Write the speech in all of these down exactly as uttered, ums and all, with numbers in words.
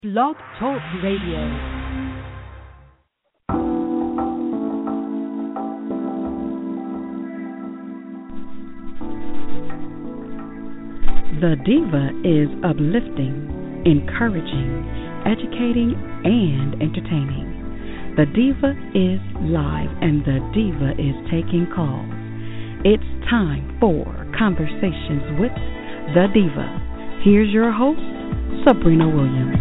Blog Talk Radio. The Diva is uplifting, encouraging, educating, and entertaining. The Diva is live, and the Diva is taking calls. It's time for Conversations with the Diva. Here's your host, Sabrina Williams.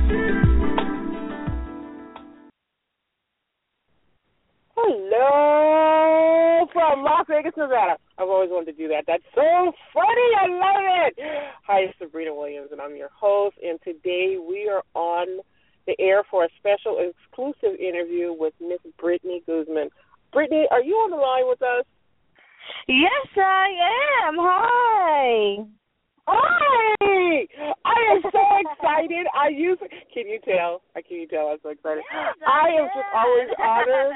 Hello from Las Vegas, Nevada. I've always wanted to do that. That's so funny. I love it. Hi, it's Sabrina Williams, and I'm your host. And today we are on the air for a special exclusive interview with Miss Brittany Guzman. Brittany, are you on the line with us? Yes, I am. Hi. Hi! I am so excited. I use. Can you tell? Can you tell? I'm so excited. Yes, I am yes. just always honored.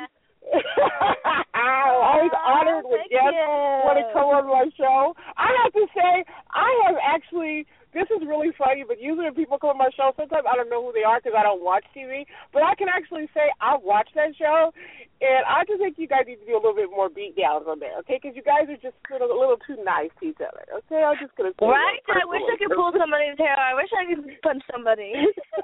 I'm always honored when guests want to come on my show. I have to say, I have actually. This is really funny, but usually when people come on my show, sometimes I don't know who they are because I don't watch T V. But I can actually say I watch that show, and I just think you guys need to do a little bit more beat downs on there, okay? Because you guys are just sort of a little too nice to each other, okay? I'm just going to say right? I wish I could pull somebody's hair. I wish I could punch somebody.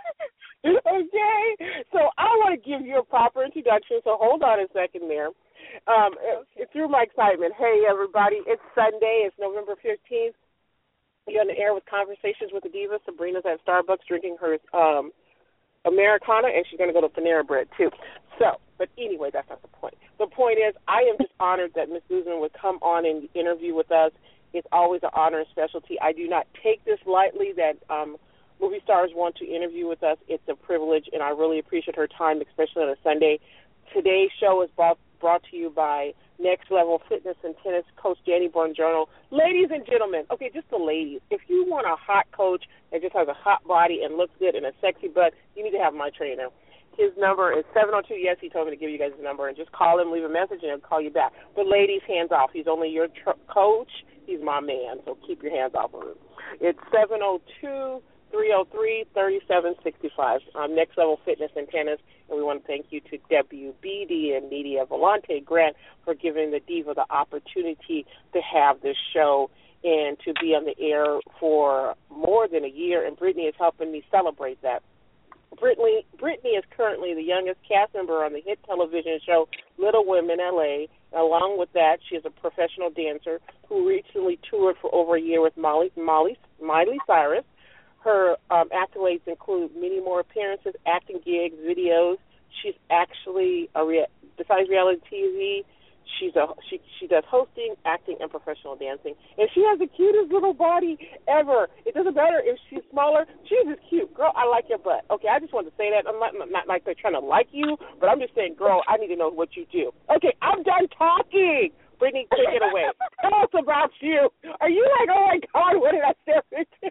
Okay? So I want to give you a proper introduction, so hold on a second there. Um, okay. Through my excitement, hey, everybody, it's Sunday. It's November fifteenth. You're on the air with Conversations with the Diva. Sabrina's at Starbucks drinking her um, Americana, and she's going to go to Panera Bread, too. So, but anyway, that's not the point. The point is, I am just honored that Miss Guzman would come on and interview with us. It's always an honor and specialty. I do not take this lightly that um, movie stars want to interview with us. It's a privilege, and I really appreciate her time, especially on a Sunday. Today's show is brought, brought to you by Next Level Fitness and Tennis coach Danny Bongiorno. Ladies and gentlemen, okay, just the ladies, if you want a hot coach that just has a hot body and looks good and a sexy butt, you need to have my trainer. His number is seven oh two, yes, he told me to give you guys his number, and just call him, leave a message, and he'll call you back. But ladies, hands off. He's only your tr- coach. He's my man, so keep your hands off of him. It's seven oh two, three oh three, three seven six five. Um, Next Level Fitness and Tennis. And we want to thank you to W B D and Media Volante Grant for giving the Diva the opportunity to have this show and to be on the air for more than a year. And Brittany is helping me celebrate that. Brittany, Brittany is currently the youngest cast member on the hit television show Little Women L A. Along with that, she is a professional dancer who recently toured for over a year with Molly, Molly, Miley Cyrus. Her um, accolades include many more appearances, acting gigs, videos. She's actually, a rea- besides reality T V, she's a she she does hosting, acting, and professional dancing. And she has the cutest little body ever. It doesn't matter if she's smaller. She's just cute. Girl, I like your butt. Okay, I just wanted to say that. I'm not, not like they're trying to like you, but I'm just saying, girl, I need to know what you do. Okay, I'm done talking. Brittany, take it away. Tell us about you. Are you like, oh, my God, what did I step into?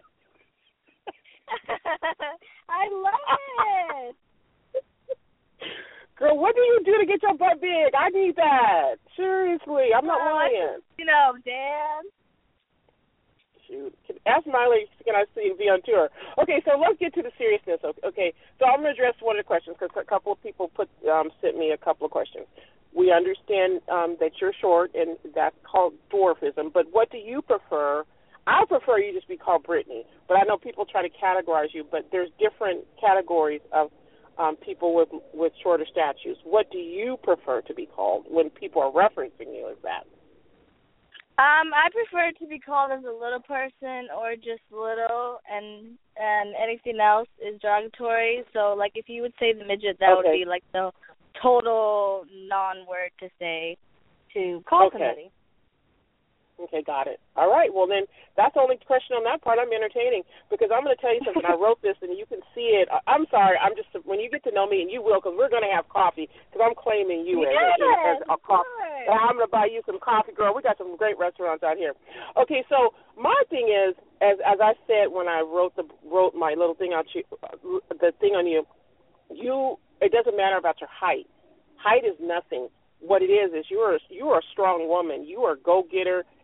I love it. Girl, what do you do to get your butt big? I need that. Seriously, I'm not uh, lying. You know, Dan. Shoot. Ask Miley, can I see you be on tour? Okay, so let's get to the seriousness. Okay, so I'm going to address one of the questions because a couple of people put um, sent me a couple of questions. We understand um, that you're short, and that's called dwarfism, but what do you prefer? I prefer you just be called Brittany, but I know people try to categorize you, but there's different categories of um, people with with shorter statues. What do you prefer to be called when people are referencing you as that? Um, I prefer to be called as a little person or just little, and and anything else is derogatory. So, like, if you would say the midget, that okay. would be, like, the total non-word to say to call okay. somebody. Okay, got it. All right, well, then that's the only question on that part I'm entertaining because I'm going to tell you something. I wrote this, and you can see it. I'm sorry. I'm just – when you get to know me, and you will because we're going to have coffee because I'm claiming you yes, as, as a coffee. And I'm going to buy you some coffee, girl. We got some great restaurants out here. Okay, so my thing is, as as I said when I wrote the wrote my little thing on you, the thing on you, you it doesn't matter about your height. Height is nothing. What it is is you're a, you're a strong woman. You are a go-getter.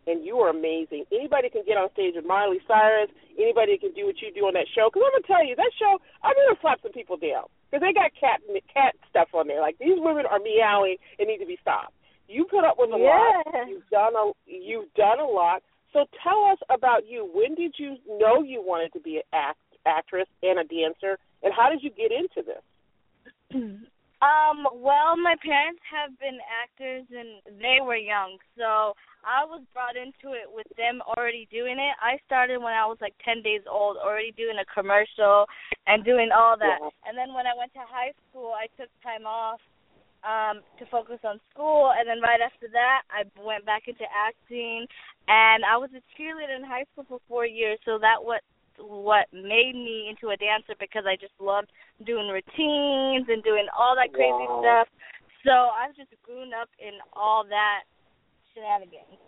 and you are amazing. Anybody can get on stage with Miley Cyrus. Anybody can do what you do on that show. Because I'm going to tell you, that show, I'm going to slap some people down. Because they got cat cat stuff on there. Like, these women are meowing and need to be stopped. You put up with a yeah. lot. You've done a, you've done a lot. So tell us about you. When did you know you wanted to be an act, actress and a dancer, and how did you get into this? Um, well, my parents have been actors, and they were young, so I was brought into it with them already doing it. I started when I was like ten days old, already doing a commercial and doing all that. Yeah. And then when I went to high school, I took time off um, to focus on school, and then right after that, I went back into acting, and I was a cheerleader in high school for four years, so that what what made me into a dancer, because I just loved doing routines and doing all that crazy wow. stuff. So I've just grown up in all that shenanigans.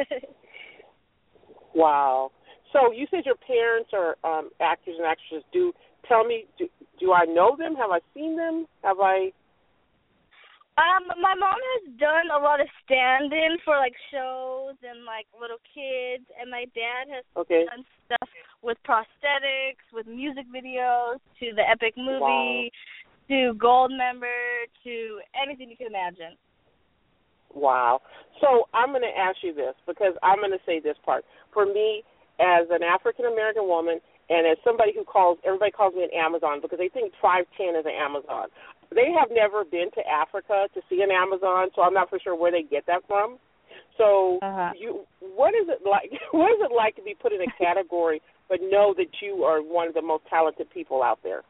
Wow. So you said your parents are um, actors and actresses. Do tell me, do, do I know them? Have I seen them? Have I? Um, my mom has done a lot of stand-in for, like, shows and, like, little kids, and my dad has okay. done stuff with prosthetics, with music videos, to the Epic movie, wow. to Gold member, to anything you can imagine. Wow. So I'm going to ask you this, because I'm going to say this part. For me, as an African-American woman, and as somebody who calls, everybody calls me an Amazon, because they think five ten is an Amazon. They have never been to Africa to see an Amazon, so I'm not for sure where they get that from. So, uh-huh. you, what is it like? What is it like to be put in a category, but know that you are one of the most talented people out there?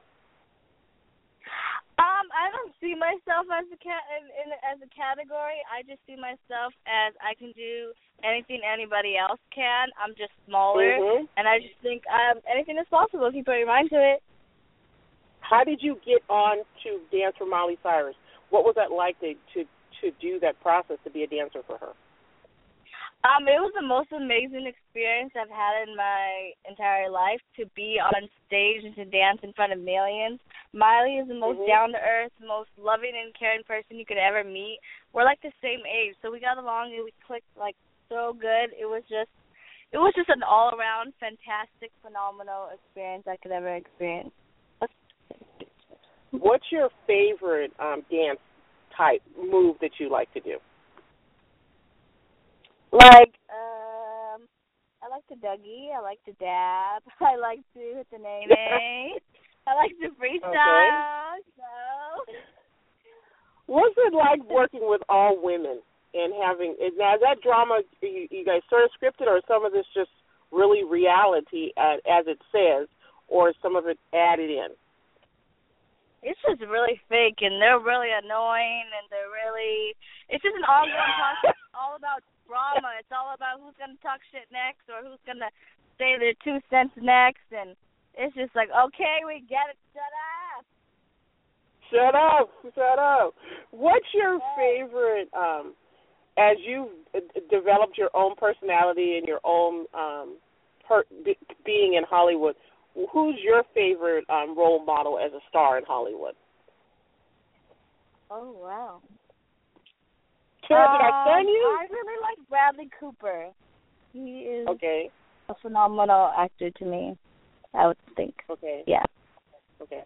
Um, I don't see myself as a cat in, in as a category. I just see myself as I can do anything anybody else can. I'm just smaller, mm-hmm. and I just think um, anything is possible if you put your mind to it. How did you get on to dance for Miley Cyrus? What was that like to, to, to do that process, to be a dancer for her? Um, it was the most amazing experience I've had in my entire life, to be on stage and to dance in front of millions. Miley is the most mm-hmm. down-to-earth, most loving and caring person you could ever meet. We're like the same age, so we got along and we clicked like so good. It was just, it was just an all-around fantastic, phenomenal experience I could ever experience. What's your favorite um, dance type move that you like to do? Like, um, I like to Dougie. I like to dab. I like to hit the nene. I like to freestyle. Okay. So. What's it like working with all women and having? Now, is that drama you, you guys sort of scripted, or is some of this just really reality as, as it says, or is some of it added in? It's just really fake, and they're really annoying, and they're really, it's just an ongoing process. It's all about drama. It's all about who's going to talk shit next, or who's going to say their two cents next, and it's just like, okay, we get it, shut up. Shut up, shut up. What's your favorite, um, as you've developed your own personality and your own um, per, be, being in Hollywood, who's your favorite um, role model as a star in Hollywood? Oh, wow. Sure, um, did I stun you? I really like Bradley Cooper. He is okay. a phenomenal actor to me, I would think. Okay. Yeah. Okay.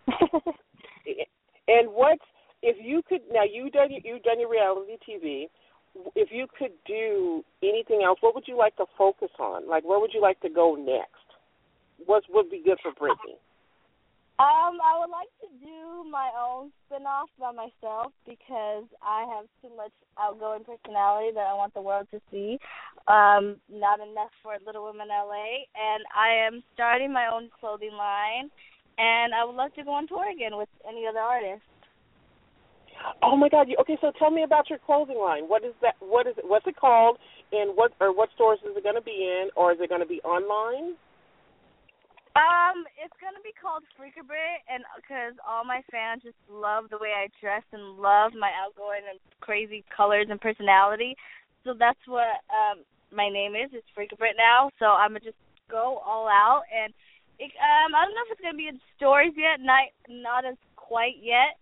And what, if you could, now you've done, you've done your reality T V, if you could do anything else, what would you like to focus on? Like, where would you like to go next? What would be good for Brittany? Um, I would like to do my own spin-off by myself, because I have too much outgoing personality that I want the world to see. Um, not enough for Little Women L A, and I am starting my own clothing line, and I would love to go on tour again with any other artist. Oh my God! Okay, so tell me about your clothing line. What is that? What is it? What's it called? And what or what stores is it going to be in, or is it going to be online? Um, it's going to be called Freaker Brit, and because all my fans just love the way I dress and love my outgoing and crazy colors and personality. So that's what um my name is. It's Freaker Brit now. So I'm going to just go all out. And it, um, I don't know if it's going to be in stores yet, not, not as quite yet.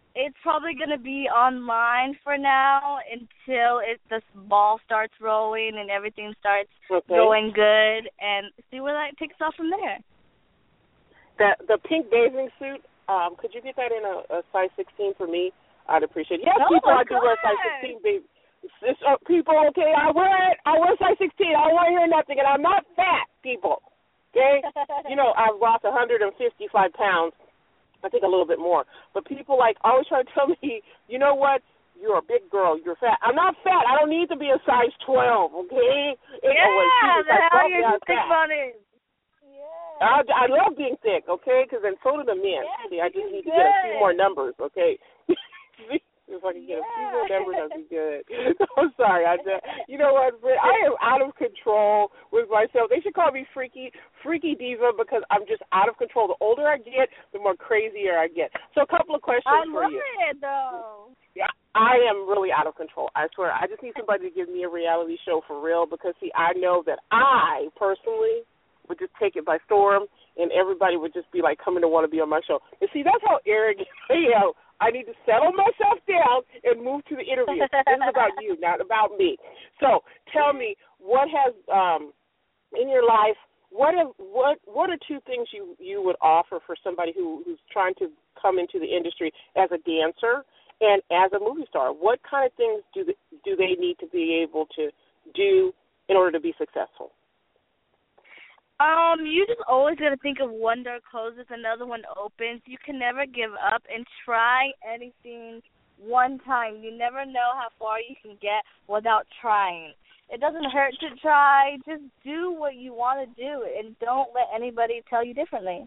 it's probably going to be online for now until it the ball starts rolling and everything starts okay. going good, and see where that takes off from there. The the pink bathing suit, um, could you get that in a, a size sixteen for me? I'd appreciate it. Yes, oh, people, I do wear size sixteen, baby. It's, uh, people, okay, I wear it. I wear size sixteen. I don't want to hear nothing, and I'm not fat, people. Okay? You know, I've lost one hundred fifty-five pounds. I think a little bit more. But people, like, always try to tell me, you know what, you're a big girl, you're fat. I'm not fat. I don't need to be a size twelve, okay? Yeah, oh, the hell you're thick bunny. Yeah. I, I love being thick, okay, because then so do the men. Yeah, See, I just need good. to get a few more numbers, okay? If I can get yeah. a few more numbers, that'd be good. I'm sorry. I just, you know what, Britt, I am out of control with myself. They should call me Freaky Freaky Diva because I'm just out of control. The older I get, the more crazier I get. So a couple of questions I for love you. it, though. Yeah, I am really out of control. I swear. I just need somebody to give me a reality show for real because, see, I know that I personally would just take it by storm and everybody would just be, like, coming to want to be on my show. And, see, that's how arrogant I am. I need to settle myself down and move to the interview. This is about you, not about me. So tell me, what has, um, in your life, what have, what what are two things you, you would offer for somebody who, who's trying to come into the industry as a dancer and as a movie star? What kind of things do they, do they need to be able to do in order to be successful? Um, you just always got to think of one door closes, another one opens. You can never give up and try anything one time. You never know how far you can get without trying. It doesn't hurt to try. Just do what you want to do, and don't let anybody tell you differently.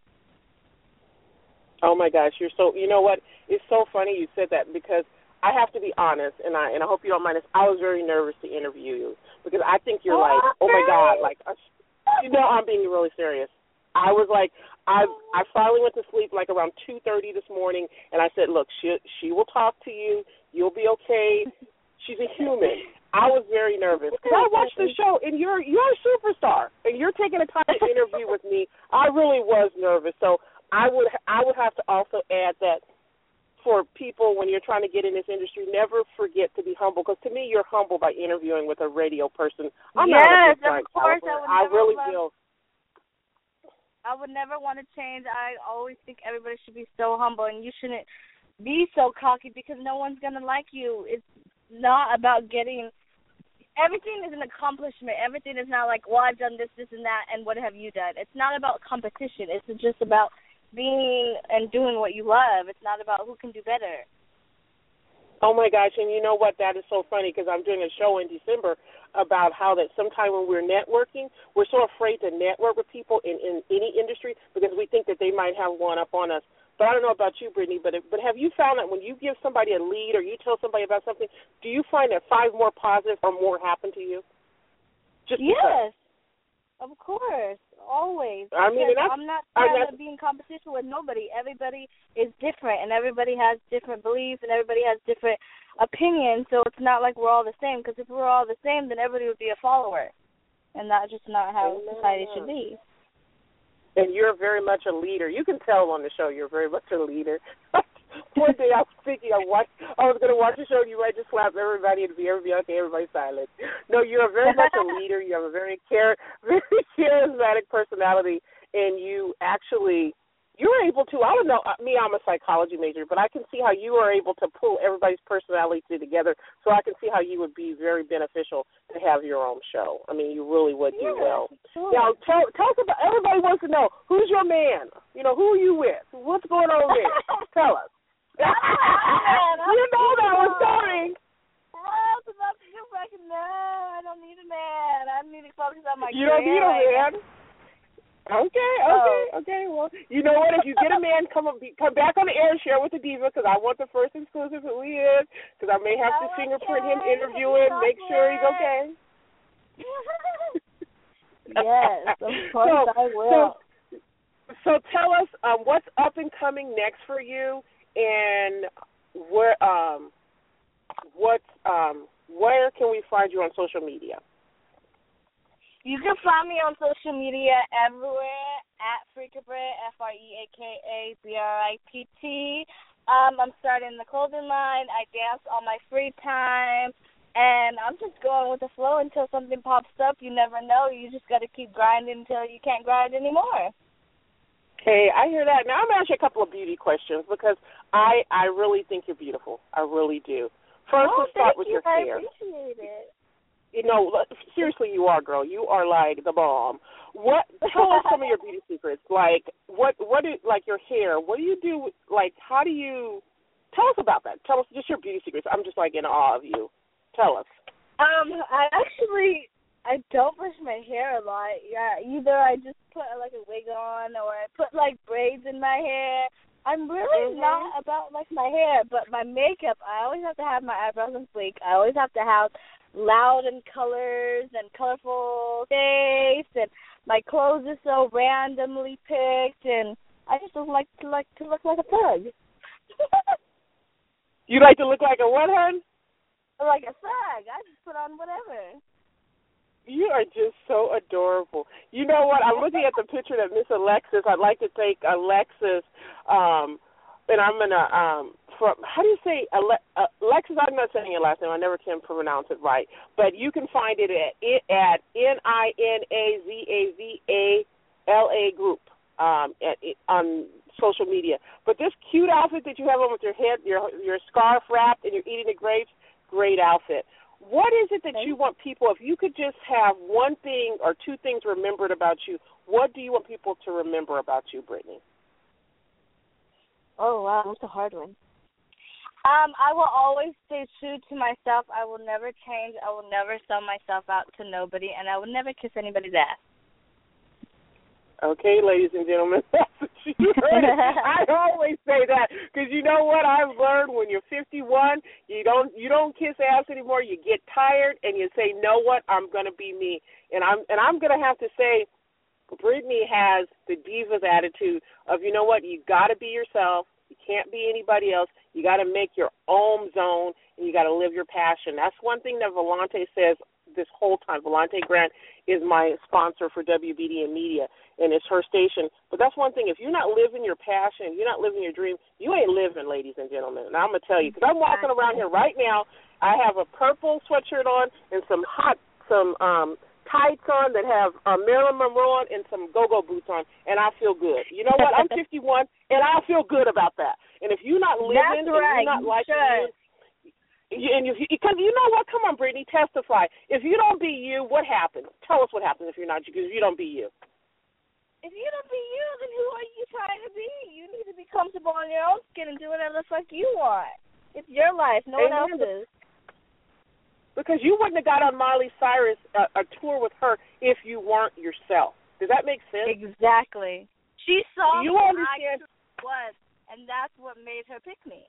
Oh, my gosh, you're so, you know what, it's so funny you said that because I have to be honest, and I and I hope you don't mind this, I was very nervous to interview you because I think you're like, oh, my God, like, a, you know, I'm being really serious. I was like, I I finally went to sleep like around two thirty this morning, and I said, look, she she will talk to you. You'll be okay. She's a human. I was very nervous because I watched the show, and you're you're a superstar, and you're taking the time to interview with me. I really was nervous, so I would I would have to also add that for people when you're trying to get in this industry, never forget to be humble. Because to me, you're humble by interviewing with a radio person. I'm yes, not a big of course. I, would I really love, feel. I would never want to change. I always think everybody should be so humble, and you shouldn't be so cocky because no one's gonna like you. It's not about getting. Everything is an accomplishment. Everything is not like, well, I've done this, this, and that, and what have you done? It's not about competition. It's just about being and doing what you love. It's not about who can do better. Oh, my gosh, and you know what? That is so funny because I'm doing a show in December about how that sometime when we're networking, we're so afraid to network with people in, in any industry because we think that they might have one up on us. But I don't know about you, Brittany, but, but have you found that when you give somebody a lead or you tell somebody about something, do you find that five more positive or more happen to you? Just yes, because. Of course. Always. I mean, and I'm not trying to be in competition with nobody. Everybody is different, and everybody has different beliefs, and everybody has different opinions, so it's not like we're all the same, because if we were all the same, then everybody would be a follower, and that's just not how oh, society should be. And you're very much a leader. You can tell on the show you're very much a leader. One day I was thinking I watched, I was going to watch a show and you might just slap everybody and be everybody okay, everybody silent. No, you're very much a leader. You have a very char- very charismatic personality, and you actually, you're able to, I don't know, me, I'm a psychology major, but I can see how you are able to pull everybody's personality together, so I can see how you would be very beneficial to have your own show. I mean, you really would do yeah, well. Sure. Now, tell, tell us about, everybody wants to know, who's your man? You know, who are you with? What's going on there? Tell us. Man, you know that was coming. I was about to get back and no, I don't need a man. I need to focus on my You don't need a man. Okay, okay, oh. okay. Well, you know what? If you get a man, come up, come back on the air and share with the diva because I want the first exclusive who he is because I may have to okay. fingerprint him, interview him, make sure he's okay. Yes, of course so, I will. So, so tell us um, what's up and coming next for you. And where um what um where can we find you on social media? You can find me on social media everywhere at Freaka Britt, F R E A K A B R I T T. Um, I'm starting the clothing line. I dance on my free time. And I'm just going with the flow until something pops up. You never know. You just got to keep grinding until you can't grind anymore. Hey, I hear that. Now I'm going to ask you a couple of beauty questions because I, I really think you're beautiful. I really do. First, oh, let's start with you. your hair. I appreciate it. You know, seriously, you are, girl. You are like the bomb. What? Tell us some of your beauty secrets. Like, what? What? Do, like your hair. What do you do? Like, how do you? Tell us about that. Tell us just your beauty secrets. I'm just like in awe of you. Tell us. Um, I actually I don't brush my hair a lot. Yeah, either I just put like a wig on or I put like braids in my hair. I'm really mm-hmm. not about like my hair, but my makeup. I always have to have my eyebrows on fleek. I always have to have loud and colors and colorful face, and my clothes are so randomly picked, and I just don't like to like to look like a thug. You like to look like a what, hun? Like a thug. I just put on whatever. You are just so adorable. You know what? I'm looking at the picture of Miss Alexis. I'd like to thank Alexis, um, and I'm going to, um, from, how do you say, Ale- uh, Alexis, I'm not saying your last name. I never can pronounce it right. But you can find it at, at N I N A Z A V A L A Group um, at, on social media. But this cute outfit that you have on with your head, your your scarf wrapped, and you're eating the grapes, great outfit. What is it that you want people, if you could just have one thing or two things remembered about you, what do you want people to remember about you, Brittany? Oh, wow, that's a hard one. Um, I will always stay true to myself. I will never change. I will never sell myself out to nobody, and I will never kiss anybody's ass. Okay, ladies and gentlemen, that's what you heard. I always say that because you know what I've learned: when you're fifty-one, you don't you don't kiss ass anymore. You get tired and you say, "Know what? I'm going to be me." And I'm and I'm going to have to say, Brittany has the diva's attitude of, you know what? You got to be yourself. You can't be anybody else. You got to make your own zone, and you got to live your passion. That's one thing that Volante says this whole time. Volante Grant is my sponsor for W B D and Media, and it's her station. But that's one thing. If you're not living your passion, you're not living your dream, you ain't living, ladies and gentlemen. And I'm going to tell you, because I'm walking around here right now. I have a purple sweatshirt on and some hot, some um, tights on that have uh, Marilyn Monroe on and some go-go boots on, and I feel good. You know what? I'm fifty-one, and I feel good about that. And if you're not living, that's right. and you're not liking sure. you, and you, because you know what? Come on, Brittany, testify. If you don't be you, what happens? Tell us what happens if you're not you, because you don't be you. If you don't be you, then who are you trying to be? You need to be comfortable in your own skin and do whatever the fuck you want. It's your life, no Amen. one else's. Because you wouldn't have got on Miley Cyrus uh, a tour with her if you weren't yourself. Does that make sense? Exactly. She saw you who understand? I was, and that's what made her pick me.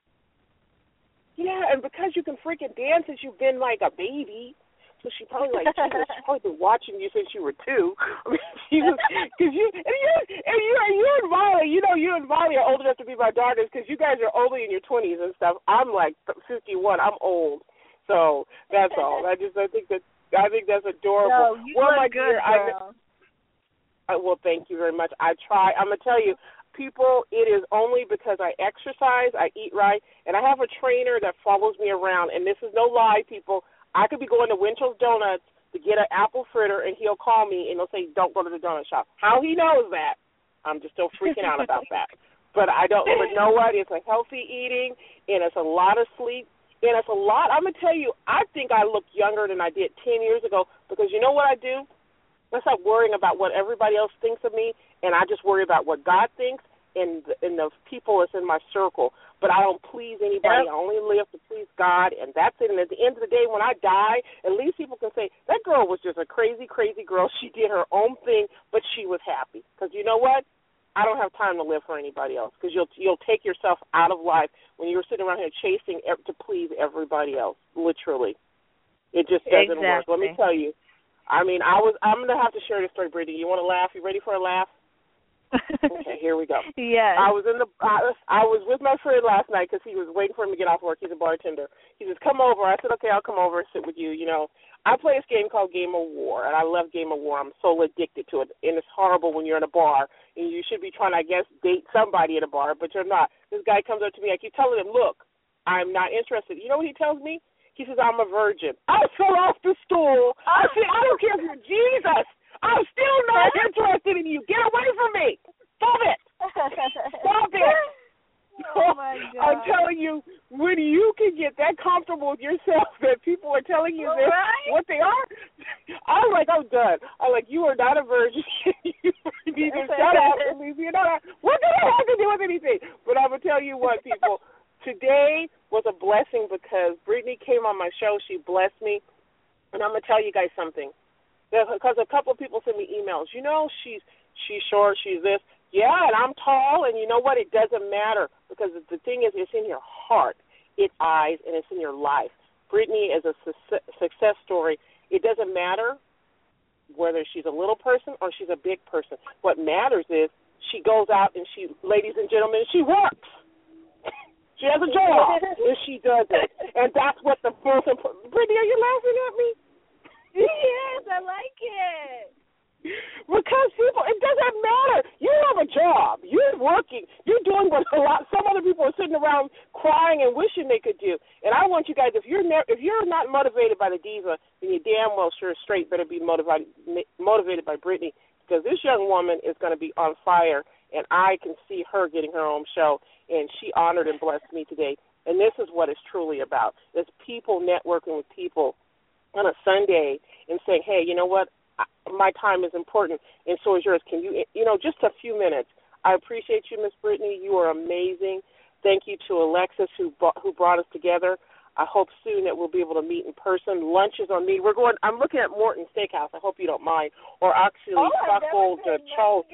Yeah, and because you can freaking dance since you've been like a baby, so she probably like she was she's probably been watching you since you were two. I mean, she was because you and you and you and you and Miley, you know, you and Miley are old enough to be my daughters because you guys are only in your twenties and stuff. I'm like fifty-one. I'm old, so that's all. I just I think that I think that's adorable. No, you well, look my good, dear, girl. I, I well, thank you very much. I try. I'm gonna tell you. People, it is only because I exercise, I eat right, and I have a trainer that follows me around, and this is no lie, people. I could be going to Winchell's Donuts to get an apple fritter, and he'll call me, and he'll say, don't go to the donut shop. How he knows that, I'm just still freaking out about that. But I don't, but know what? It's a healthy eating, and it's a lot of sleep, and it's a lot. I'm going to tell you, I think I look younger than I did ten years ago because you know what I do? I stop worrying about what everybody else thinks of me, and I just worry about what God thinks and the, and the people that's in my circle. But I don't please anybody. Yep. I only live to please God, and that's it. And at the end of the day, when I die, at least people can say, that girl was just a crazy, crazy girl. She did her own thing, but she was happy. Because you know what? I don't have time to live for anybody else because you'll, you'll take yourself out of life when you're sitting around here chasing to please everybody else, literally. It just doesn't exactly. work. Let me tell you. I mean, I was. I'm going to have to share this story, Brittany. You want to laugh? You ready for a laugh? Okay, here we go. Yes. I was in the. I was, I was with my friend last night because he was waiting for him to get off work. He's a bartender. He says, "Come over." I said, "Okay, I'll come over and sit with you." You know, I play this game called Game of War, and I love Game of War. I'm so addicted to it, and it's horrible when you're in a bar and you should be trying to, I guess, date somebody at a bar, but you're not. This guy comes up to me. I keep telling him, look, I'm not interested. You know what he tells me? He says, I'm a virgin. I fell off the stool. I said, I don't care if you're Jesus. I'm still not interested in you. Get away from me. Stop it. Stop it. Oh, my God. I'm telling you, when you can get that comfortable with yourself that people are telling you this, right? what they are, I'm like, I'm done. I'm like, you are not a virgin. You need to shut up and leave me alone. What does that have to do with anything? But I'm going to tell you what, people, today was a blessing because Brittany came on my show. She blessed me. And I'm going to tell you guys something. Because a couple of people send me emails. You know, she's she's short, she's this. Yeah, and I'm tall, and you know what? It doesn't matter because the thing is, it's in your heart, its eyes, and it's in your life. Brittany is a su- success story. It doesn't matter whether she's a little person or she's a big person. What matters is she goes out and she, ladies and gentlemen, she works. She has a job, and she does it. And that's what the most important. Brittany, are you laughing at me? Yes, I like it. Because people, it doesn't matter. You have a job. You're working. You're doing what a lot. Some other people are sitting around crying and wishing they could do. And I want you guys, if you're ne- if you're not motivated by the diva, then you damn well sure straight better be motivated motivated by Brittany, because this young woman is going to be on fire, and I can see her getting her own show. And she honored and blessed me today. And this is what it's truly about. It's people networking with people on a Sunday and saying, hey, you know what? My time is important, and so is yours. Can you, you know, just a few minutes. I appreciate you, Miss Brittany. You are amazing. Thank you to Alexis who brought, who brought us together. I hope soon that we'll be able to meet in person. Lunch is on me. We're going. I'm looking at Morton Steakhouse. I hope you don't mind, or actually oh, Stockhold uh, Charles.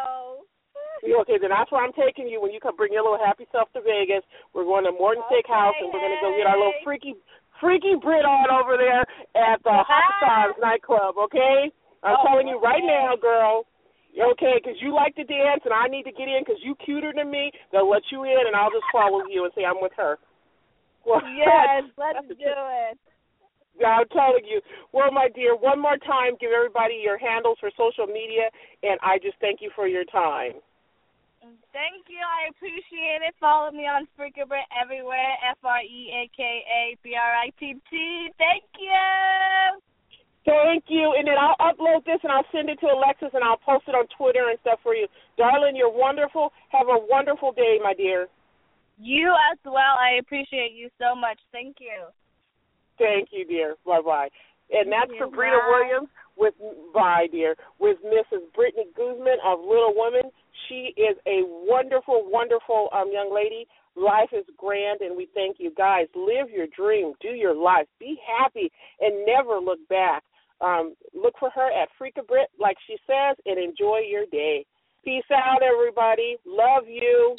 Okay, then that's where I'm taking you when you come. Bring your little happy self to Vegas. We're going to Morton okay, Steakhouse, and we're going to go get our little freaky. Freaky Brit on over there at the Hot Stars nightclub, okay? I'm oh, telling you okay. right now, girl. Okay, because you like to dance and I need to get in because you cuter than me. They'll let you in and I'll just follow you and say I'm with her. Well, yes, let's do it. I'm telling you. Well, my dear, one more time, give everybody your handles for social media, and I just thank you for your time. Thank you. I appreciate it. Follow me on Freaker Brit everywhere. F R E A K A B R I T T. Thank you. Thank you. And then I'll upload this and I'll send it to Alexis and I'll post it on Twitter and stuff for you. Darling, you're wonderful. Have a wonderful day, my dear. You as well. I appreciate you so much. Thank you. Thank you, dear. Bye-bye. And that's Thank for you. Brita Bye. Williams with, bye, dear, with Missus Brittany Guzman of Little Women. She is a wonderful, wonderful um, young lady. Life is grand, and we thank you. Guys, live your dream. Do your life. Be happy and never look back. Um, look for her at Freaka Brit, like she says, and enjoy your day. Peace out, everybody. Love you.